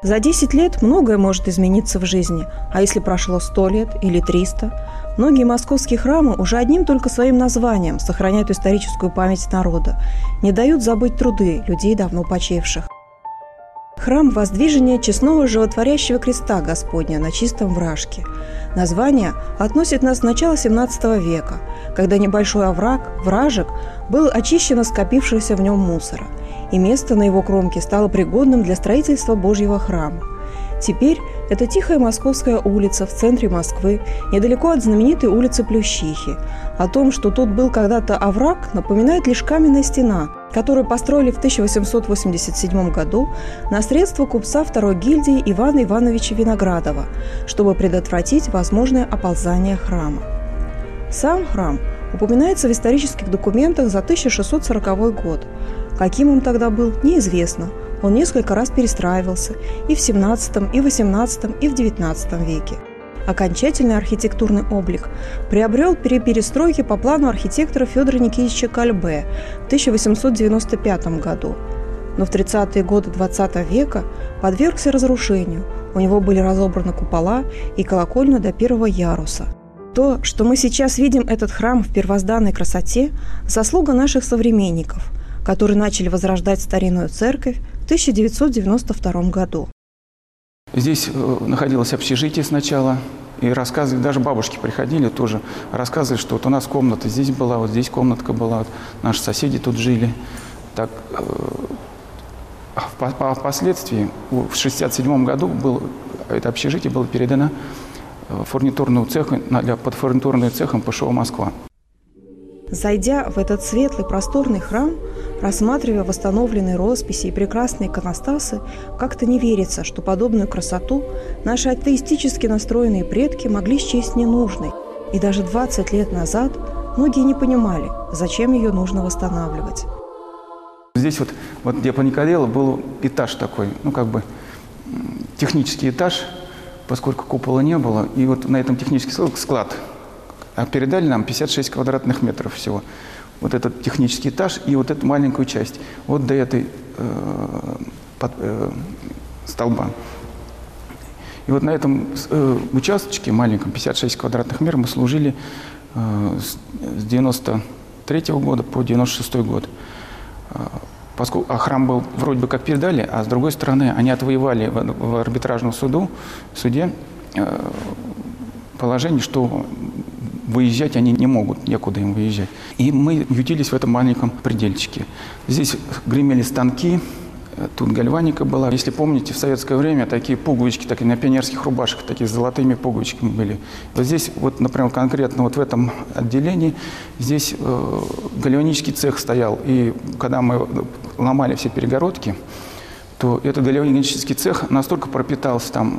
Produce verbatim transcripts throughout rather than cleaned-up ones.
За десять лет многое может измениться в жизни, а если прошло сто лет или триста? Многие московские храмы уже одним только своим названием сохраняют историческую память народа, не дают забыть труды людей, давно почивших. Храм Воздвижения Честного Животворящего Креста Господня на Чистом Вражке. Название относит нас в начало семнадцатого века, когда небольшой овраг, Вражек, был очищен от скопившегося в нем мусора, и место на его кромке стало пригодным для строительства Божьего храма. Теперь это тихая Московская улица в центре Москвы, недалеко от знаменитой улицы Плющихи. О том, что тут был когда-то овраг, напоминает лишь каменная стена, которую построили в тысяча восемьсот восемьдесят седьмом году на средства купца второй гильдии Ивана Ивановича Виноградова, чтобы предотвратить возможное оползание храма. Сам храм упоминается в исторических документах за тысяча шестьсот сороковой год. Каким он тогда был, неизвестно. Он несколько раз перестраивался и в семнадцатом, и в восемнадцатом, и в девятнадцатом веке. Окончательный архитектурный облик приобрел при перестройке по плану архитектора Федора Никитича Кальбе в тысяча восемьсот девяносто пятом году. Но в тридцатые годы двадцатого века подвергся разрушению. У него были разобраны купола и колокольня до первого яруса. То, что мы сейчас видим этот храм в первозданной красоте, заслуга наших современников, которые начали возрождать старинную церковь в тысяча девятьсот девяносто втором году. Здесь находилось общежитие сначала, и рассказывали, даже бабушки приходили тоже, рассказывали, что вот у нас комната здесь была, вот здесь комнатка была, вот наши соседи тут жили. Так, впоследствии, в шестьдесят седьмом году было, это общежитие было передано фурнитурному цеху, под фурнитурным цехом ПШО «Москва». Зайдя в этот светлый просторный храм, рассматривая восстановленные росписи и прекрасные иконостасы, как-то не верится, что подобную красоту наши атеистически настроенные предки могли счесть ненужной. И даже двадцать лет назад многие не понимали, зачем ее нужно восстанавливать. Здесь вот, вот где Паникадило был этаж такой, ну как бы технический этаж, поскольку купола не было, и вот на этом технический склад. А передали нам пятьдесят шесть квадратных метров всего. Вот этот технический этаж и вот эту маленькую часть. Вот до этой э, под, э, столба. И вот на этом э, участочке маленьком, пятьдесят шесть квадратных метров, мы служили э, с девяносто третьего года по девяносто шестой год. Э, поскольку, а храм был вроде бы как передали, а с другой стороны они отвоевали в, в арбитражном суду, суде э, положение, что выезжать они не могут, некуда им выезжать. И мы ютились в этом маленьком предельчике. Здесь гремели станки, тут гальваника была. Если помните, в советское время такие пуговички, такие на пионерских рубашках, такие с золотыми пуговичками были. Вот здесь, вот, например, конкретно вот в этом отделении, здесь э, гальванический цех стоял. И когда мы ломали все перегородки, то этот гальванический цех настолько пропитался там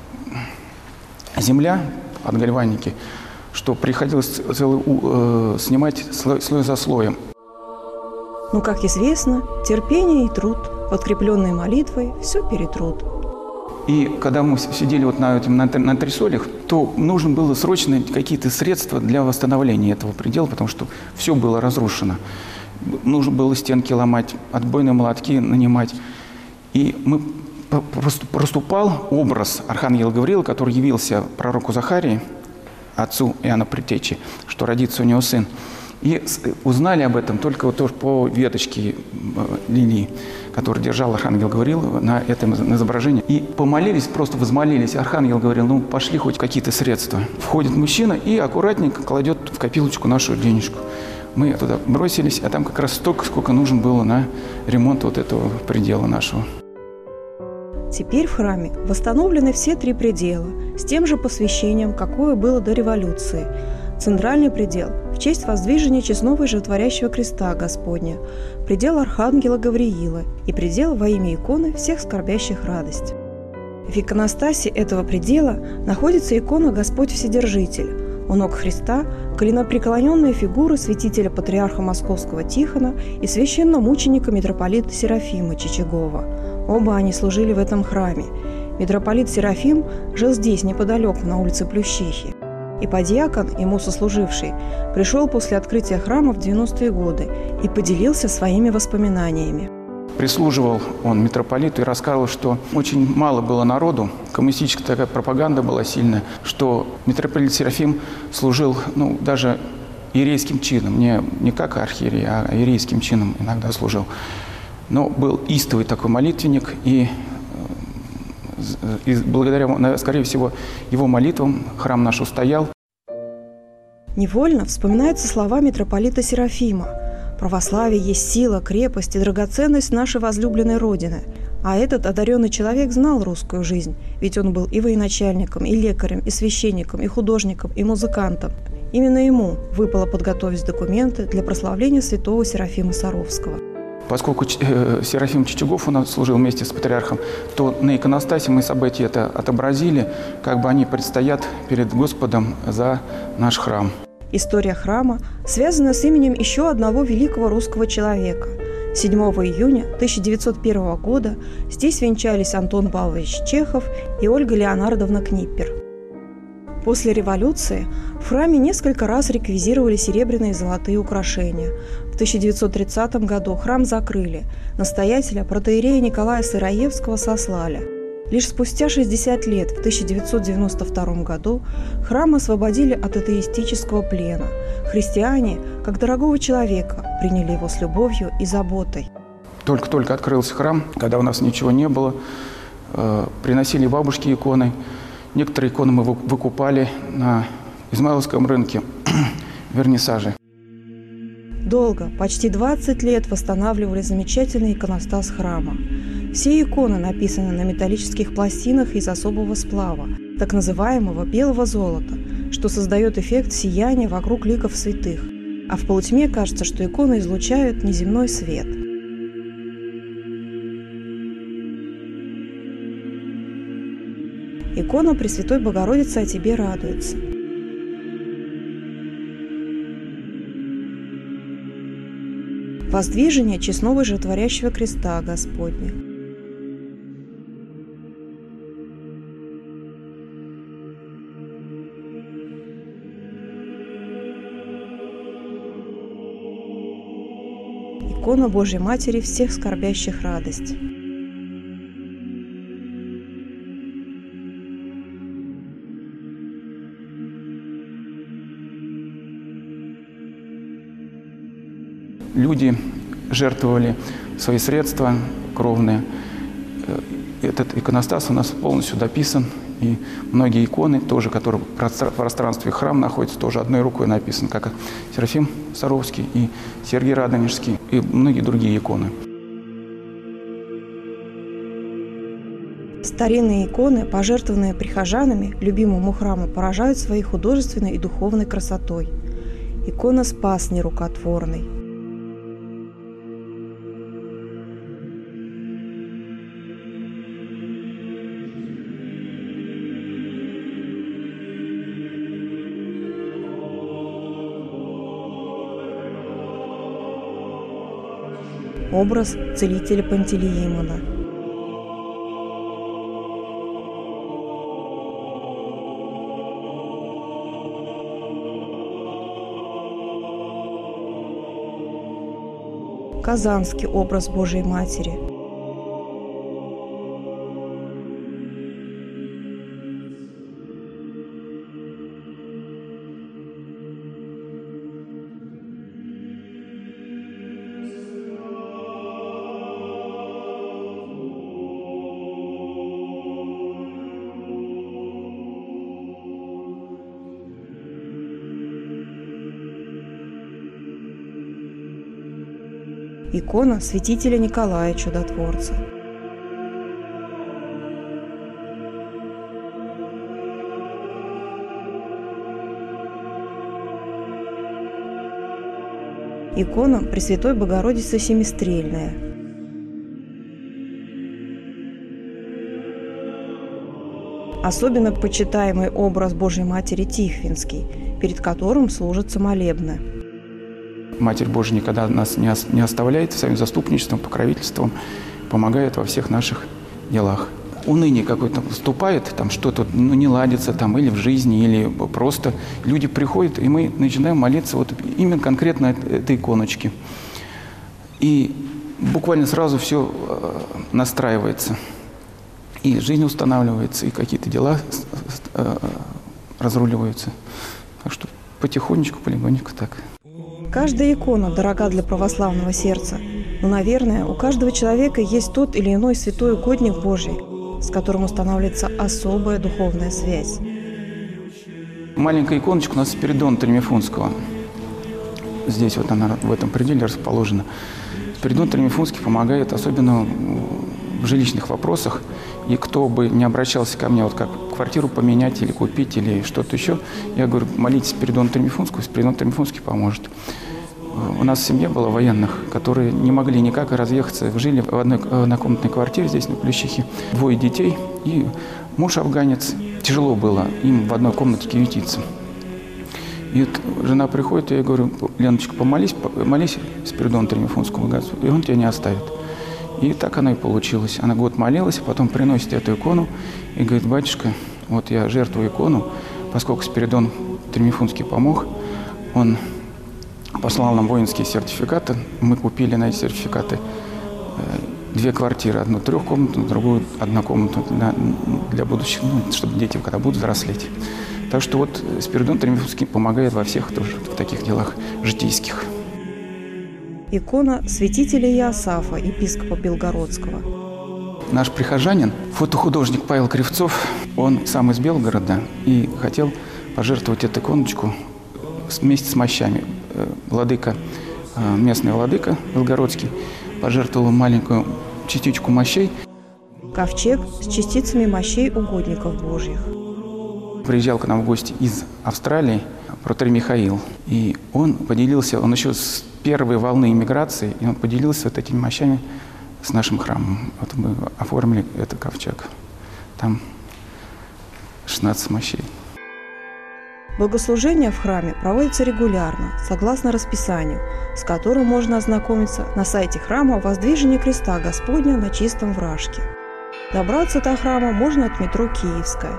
земля от гальваники, что приходилось целый, э, снимать слой, слой за слоем. Но, как известно, терпение и труд, подкрепленные молитвой, все перетрут. И когда мы сидели вот на, этим, на, на антресолях, то нужно было срочно какие-то средства для восстановления этого предела, потому что все было разрушено. Нужно было стенки ломать, отбойные молотки нанимать. И мы проступал образ архангела Гавриила, который явился пророку Захарии, отцу Иоанна Предтечи, что родится у него сын. И узнали об этом только вот тоже по веточке лилии, которую держал архангел Гавриил на этом изображении. И помолились, просто возмолились. Архангел говорил, ну пошли хоть какие-то средства. Входит мужчина и аккуратненько кладет в копилочку нашу денежку. Мы туда бросились, а там как раз столько, сколько нужно было на ремонт вот этого предела нашего. Теперь в храме восстановлены все три предела с тем же посвящением, какое было до революции. Центральный предел в честь воздвижения Честного и Животворящего Креста Господня, предел Архангела Гавриила и предел во имя иконы всех скорбящих радость. В иконостасе этого предела находится икона Господь Вседержитель. У ног Христа коленопреклоненная фигура святителя патриарха Московского Тихона и священномученика митрополита Серафима Чичагова. Оба они служили в этом храме. Митрополит Серафим жил здесь, неподалеку, на улице Плющихи. И подьякон, ему сослуживший, пришел после открытия храма в девяностые годы и поделился своими воспоминаниями. Прислуживал он митрополиту и рассказывал, что очень мало было народу, коммунистическая такая пропаганда была сильная, что митрополит Серафим служил, ну, даже иерейским чином, не, не как архиерей, а иерейским чином иногда служил. Но был истовый такой молитвенник, и, и благодаря, скорее всего, его молитвам храм наш устоял. Невольно вспоминаются слова митрополита Серафима: «Православие есть сила, крепость и драгоценность нашей возлюбленной Родины». А этот одаренный человек знал русскую жизнь, ведь он был и военачальником, и лекарем, и священником, и художником, и музыкантом. Именно ему выпало подготовить документы для прославления святого Серафима Саровского. Поскольку Серафим Чичугов у нас служил вместе с патриархом, то на иконостасе мы события это отобразили, как бы они предстоят перед Господом за наш храм. История храма связана с именем еще одного великого русского человека. седьмого июня тысяча девятьсот первого года здесь венчались Антон Павлович Чехов и Ольга Леонардовна Книппер. После революции в храме несколько раз реквизировали серебряные и золотые украшения. В тысяча девятьсот тридцатом году храм закрыли, настоятеля протоиерея Николая Сыроевского сослали. Лишь спустя шестьдесят лет, в тысяча девятьсот девяносто втором году, храм освободили от атеистического плена. Христиане, как дорогого человека, приняли его с любовью и заботой. Только-только открылся храм, когда у нас ничего не было, э, приносили бабушки иконы. Некоторые иконы мы выкупали на Измайловском рынке, вернисаже. Долго, почти двадцать лет восстанавливали замечательный иконостас храма. Все иконы написаны на металлических пластинах из особого сплава, так называемого белого золота, что создает эффект сияния вокруг ликов святых, а в полутьме кажется, что иконы излучают неземной свет. Икона Пресвятой Богородицы о тебе радуется. Воздвижение честного животворящего креста Господня. Икона Божьей Матери всех скорбящих радость. Люди жертвовали свои средства кровные. Этот иконостас у нас полностью дописан. И многие иконы, тоже, которые в пространстве храма находятся, тоже одной рукой написаны, как Серафим Саровский и Сергий Радонежский, и многие другие иконы. Старинные иконы, пожертвованные прихожанами любимому храму, поражают своей художественной и духовной красотой. Икона Спас нерукотворный. Образ целителя Пантелеимона. Казанский образ Божией Матери. Икона святителя Николая Чудотворца. Икона Пресвятой Богородицы Семистрельная. Особенно почитаемый образ Божьей Матери Тихвинский, перед которым служатся молебны. Матерь Божия никогда нас не оставляет, своим заступничеством, покровительством помогает во всех наших делах. Уныние какое-то вступает, там что-то ну, не ладится, там, или в жизни, или просто люди приходят, и мы начинаем молиться вот именно конкретно этой иконочке. И буквально сразу все настраивается. И жизнь устанавливается, и какие-то дела разруливаются. Так что потихонечку, полегонечку так. Каждая икона дорога для православного сердца. Но, наверное, у каждого человека есть тот или иной святой угодник Божий, с которым устанавливается особая духовная связь. Маленькая иконочка у нас Спиридона Тремифунского. Здесь вот она в этом пределе расположена. Спиридон Тремифунский помогает, особенно в жилищных вопросах. И кто бы не обращался ко мне, вот как квартиру поменять или купить, или что-то еще, я говорю, молитесь Спиридону Тремифунскому, Спиридон Тремифунский поможет. У нас в семье было военных, которые не могли никак разъехаться. Жили в одной однокомнатной квартире здесь, на Плющихе. Двое детей и муж афганец. Тяжело было им в одной комнате ютиться. И вот жена приходит, и я говорю, Леночка, помолись, молись Спиридону Тремифунскому, и он тебя не оставит. И так оно и получилось. Она год молилась, а потом приносит эту икону и говорит, батюшка, вот я жертвую икону, поскольку Спиридон Тремифунский помог, он послал нам воинские сертификаты. Мы купили на эти сертификаты две квартиры. Одну трехкомнатную, другую однокомнатную для, для будущих, ну, чтобы дети, когда будут взрослеть. Так что вот Спиридон Тремифунский помогает во всех тоже в таких делах житейских. Икона святителя Иосафа, епископа Белгородского. Наш прихожанин, фотохудожник Павел Кривцов, он сам из Белгорода и хотел пожертвовать эту иконочку вместе с мощами. Владыка, местный владыка белгородский, пожертвовал маленькую частичку мощей. Ковчег с частицами мощей угодников Божьих. Приезжал к нам в гости из Австралии протоиерей Михаил, и он поделился, он еще с первой волны иммиграции, и он поделился вот этими мощами с нашим храмом. Вот мы оформили этот ковчег. Там шестнадцать мощей. Богослужения в храме проводятся регулярно, согласно расписанию, с которым можно ознакомиться на сайте храма «Воздвижение креста Господня на Чистом Вражке». Добраться до храма можно от метро «Киевская».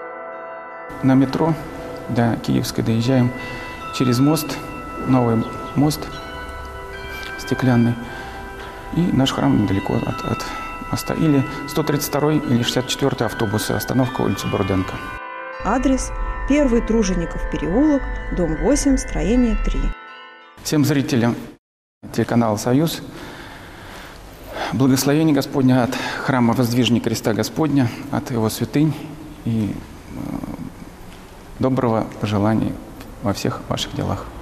На метро до Киевской доезжаем через мост, новый мост стеклянный, и наш храм недалеко от, от моста. Или сто тридцать второй или шестьдесят четвёртый автобусы, остановка улица Бурденко. Адрес – Первый Тружеников переулок, дом восемь, строение три. Всем зрителям телеканала «Союз» благословение Господня от храма Воздвижения креста Господня, от его святынь и доброго пожелания во всех ваших делах.